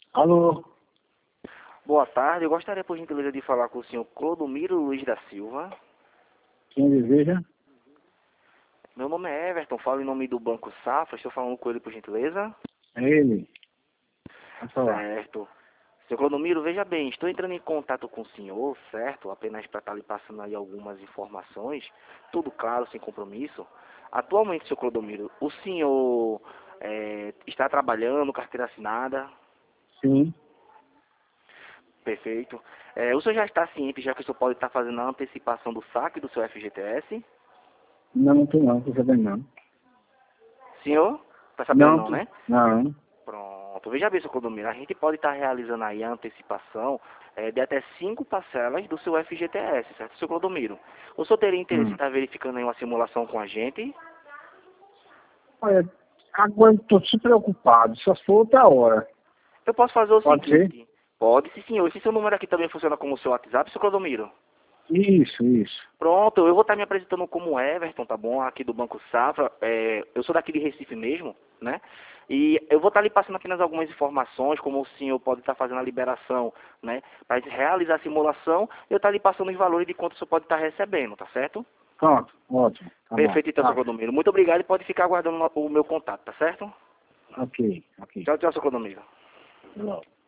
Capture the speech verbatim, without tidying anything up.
Alô, Boa tarde, eu gostaria por gentileza de falar com o senhor Clodomiro Luiz da Silva. quem deseja? Meu nome é Everton, falo em nome do Banco Safra, estou falando com ele por gentileza. É ele. Pode falar. Certo. Senhor Clodomiro, veja bem, estou entrando em contato com o senhor, certo? Apenas para estar lhe passando aí algumas informações, tudo claro, sem compromisso. Atualmente, senhor Clodomiro, o senhor eh, está trabalhando, carteira assinada? Sim. Perfeito. Eh, o senhor já está ciente, já que o senhor pode estar fazendo a antecipação do saque do seu F G T S? Não, não tô não, tô sabendo não. Senhor? Tá sabendo Não, não, tô... né? não. Pronto. Veja bem, seu Clodomiro, a gente pode estar realizando aí a antecipação eh, de até cinco parcelas do seu F G T S, certo, seu Clodomiro? O senhor teria interesse em Hum. estar verificando aí uma simulação com a gente? Olha, agora tô super preocupado, só se for outra hora. Eu posso fazer o Pode ser? seguinte. Pode, sim, senhor. Esse seu número aqui também funciona como o seu WhatsApp, seu Clodomiro? Isso, isso. Pronto, eu vou estar me apresentando como Everton, tá bom? Aqui do Banco Safra. É, eu sou daqui de Recife mesmo, né? E eu vou estar lhe passando apenas algumas informações, como o senhor pode estar fazendo a liberação, né? Para realizar a simulação, eu estar lhe passando os valores de quanto o senhor pode estar recebendo, tá certo? Pronto, ótimo. Tá bom. Perfeito, então, seu Tá. Clodomiro. Muito obrigado e pode ficar aguardando o meu contato, tá certo? Ok, ok. Tchau, tchau, seu Clodomiro. Tá bom.